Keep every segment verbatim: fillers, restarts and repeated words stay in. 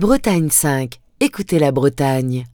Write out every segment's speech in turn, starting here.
Bretagne cinq. Écoutez la Bretagne.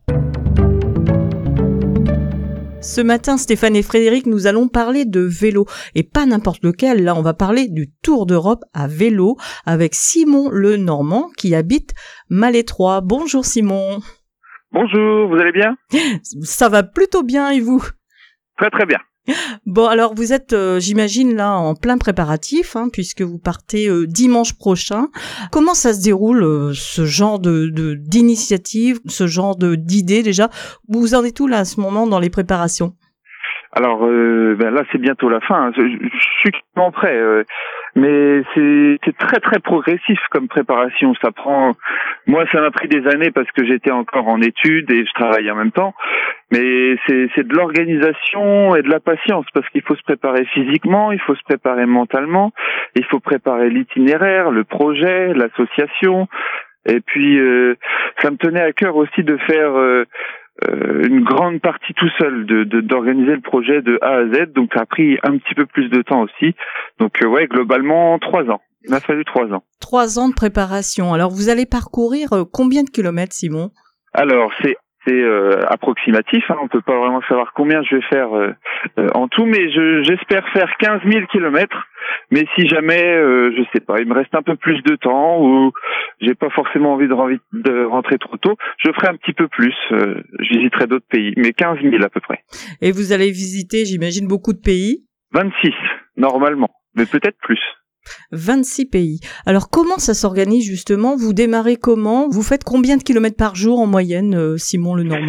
Ce matin, Stéphane et Frédéric, nous allons parler de vélo. Et pas n'importe lequel, là on va parler du Tour d'Europe à vélo avec Simon Le Normand qui habite Malétroit. Bonjour Simon. Bonjour, vous allez bien ? Ça va plutôt bien et vous ? Très très bien. Bon, alors vous êtes, euh, j'imagine, là en plein préparatif, hein, puisque vous partez euh, dimanche prochain. Comment ça se déroule, euh, ce genre de, de d'initiative, ce genre de d'idée déjà ? Vous en êtes où là à ce moment dans les préparations ? Alors euh, ben là c'est bientôt la fin, je, je suis quasiment prêt, euh, mais c'est, c'est très très progressif comme préparation. Ça prend, moi ça m'a pris des années parce que j'étais encore en études et je travaille en même temps, mais c'est, c'est de l'organisation et de la patience parce qu'il faut se préparer physiquement, il faut se préparer mentalement, il faut préparer l'itinéraire, le projet, l'association, et puis euh, ça me tenait à cœur aussi de faire euh, Euh, une grande partie tout seul, de, de d'organiser le projet de A à Z, donc ça a pris un petit peu plus de temps aussi. Donc euh, ouais, globalement trois ans. Il m'a fallu trois ans. Trois ans de préparation. Alors vous allez parcourir euh, combien de kilomètres, Simon ? Alors c'est c'est euh, approximatif, hein, on peut pas vraiment savoir combien je vais faire euh, euh, en tout, mais je, j'espère faire quinze mille kilomètres. Mais si jamais, euh, je sais pas, il me reste un peu plus de temps ou j'ai pas forcément envie de, renvi- de rentrer trop tôt, je ferai un petit peu plus. Euh, je visiterai d'autres pays, mais quinze mille à peu près. Et vous allez visiter, j'imagine, beaucoup de pays ? vingt-six, normalement, mais peut-être plus. vingt-six pays. Alors comment ça s'organise justement ? Vous démarrez comment ? Vous faites combien de kilomètres par jour en moyenne, euh, Simon Le Normand ?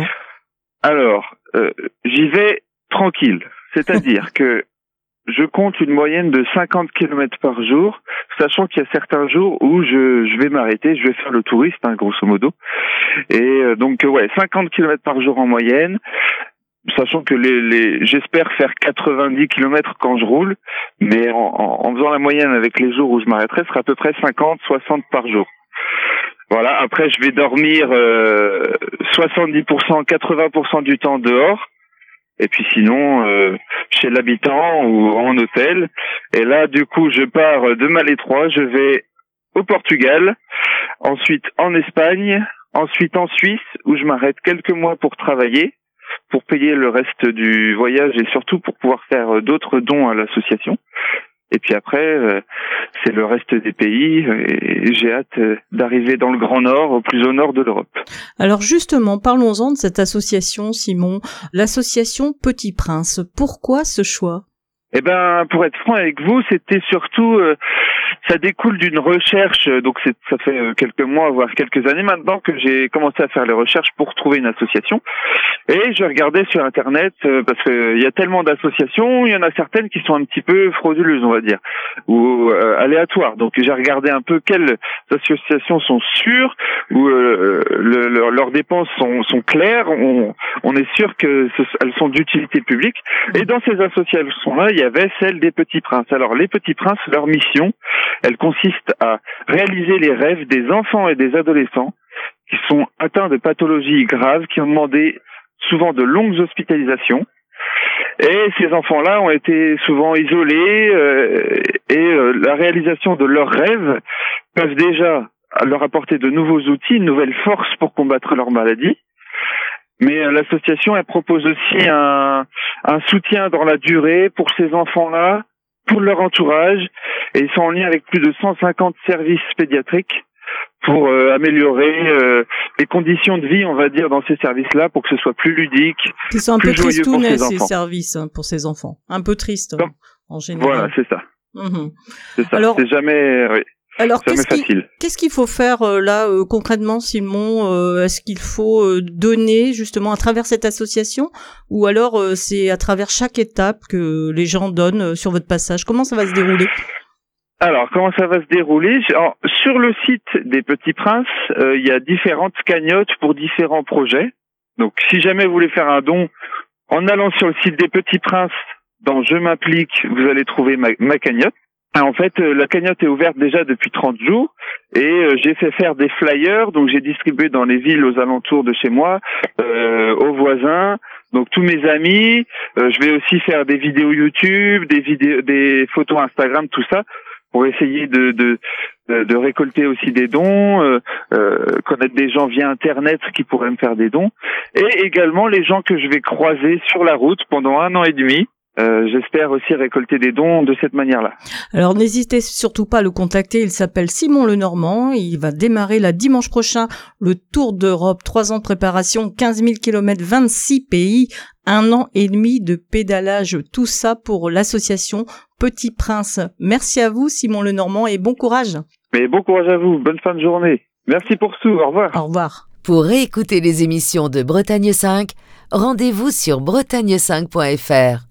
Alors, euh, j'y vais tranquille, c'est-à-dire que je compte une moyenne de cinquante kilomètres par jour, sachant qu'il y a certains jours où je, je vais m'arrêter, je vais faire le touriste, hein, grosso modo. Et euh, donc, euh, ouais, cinquante kilomètres par jour en moyenne, sachant que les, les j'espère faire quatre-vingt-dix kilomètres quand je roule, mais en, en, en faisant la moyenne avec les jours où je m'arrêterai, ce sera à peu près cinquante, soixante par jour. Voilà, après je vais dormir euh, soixante-dix pour cent, quatre-vingts pour cent du temps dehors. Et puis sinon, euh, chez l'habitant ou en hôtel. Et là, du coup, je pars de Malétroit, je vais au Portugal, ensuite en Espagne, ensuite en Suisse, où je m'arrête quelques mois pour travailler, pour payer le reste du voyage et surtout pour pouvoir faire d'autres dons à l'association. Et puis après, euh, c'est le reste des pays et j'ai hâte d'arriver dans le Grand Nord, au plus au nord de l'Europe. Alors justement, parlons-en de cette association, Simon, l'association Petit Prince. Pourquoi ce choix ? Eh ben, pour être franc avec vous, c'était surtout, euh, ça découle d'une recherche. Donc, c'est, ça fait euh, quelques mois, voire quelques années maintenant, que j'ai commencé à faire les recherches pour trouver une association. Et je regardais sur Internet euh, parce que il y a tellement d'associations, il y en a certaines qui sont un petit peu frauduleuses, on va dire, ou euh, aléatoires. Donc, j'ai regardé un peu quelles associations sont sûres, où euh, le, le, leurs dépenses sont, sont claires. On, on est sûr que ce, elles sont d'utilité publique. Et dans ces associations-là, il y avait celle des Petits Princes. Alors, les Petits Princes, leur mission, elle consiste à réaliser les rêves des enfants et des adolescents qui sont atteints de pathologies graves, qui ont demandé souvent de longues hospitalisations. Et ces enfants-là ont été souvent isolés euh, et euh, la réalisation de leurs rêves peuvent déjà leur apporter de nouveaux outils, une nouvelle force pour combattre leur maladie. Mais euh, l'association, elle propose aussi un, un soutien dans la durée pour ces enfants-là, pour leur entourage, et ils sont en lien avec plus de cent cinquante services pédiatriques pour euh, améliorer euh, les conditions de vie, on va dire, dans ces services-là, pour que ce soit plus ludique, Qui sont un plus peu joyeux pour tristounets, ces ces enfants. services, hein, pour ces enfants. Un peu tristes, Donc, en général. Voilà, c'est ça. Mmh. C'est ça. Alors, c'est jamais, oui, Alors, jamais qu'est-ce, qui, facile. qu'est-ce qu'il faut faire euh, là euh, concrètement, Simon ? euh, Est-ce qu'il faut euh, donner justement à travers cette association, ou alors euh, c'est à travers chaque étape que les gens donnent euh, sur votre passage ? Comment ça va se dérouler ? Alors, comment ça va se dérouler ? Alors, sur le site des Petits Princes, euh, il y a différentes cagnottes pour différents projets. Donc, si jamais vous voulez faire un don, en allant sur le site des Petits Princes, dans Je m'implique, vous allez trouver ma, ma cagnotte. Ah, en fait, euh, la cagnotte est ouverte déjà depuis trente jours et euh, j'ai fait faire des flyers, donc j'ai distribué dans les villes aux alentours de chez moi, euh, aux voisins, donc tous mes amis. Euh, je vais aussi faire des vidéos YouTube, des vidéos, des photos Instagram, tout ça, pour essayer de, de de, de récolter aussi des dons, euh, euh, connaître des gens via Internet qui pourraient me faire des dons, et également les gens que je vais croiser sur la route pendant un an et demi. Euh, j'espère aussi récolter des dons de cette manière-là. Alors n'hésitez surtout pas à le contacter, il s'appelle Simon Lenormand, il va démarrer là dimanche prochain le Tour d'Europe, trois ans de préparation, quinze mille kilomètres, vingt-six pays, un an et demi de pédalage, tout ça pour l'association Petit Prince. Merci à vous Simon Lenormand et bon courage. Mais bon courage à vous, bonne fin de journée. Merci pour tout, au revoir. Au revoir. Pour réécouter les émissions de Bretagne cinq, rendez-vous sur bretagne cinq point f r.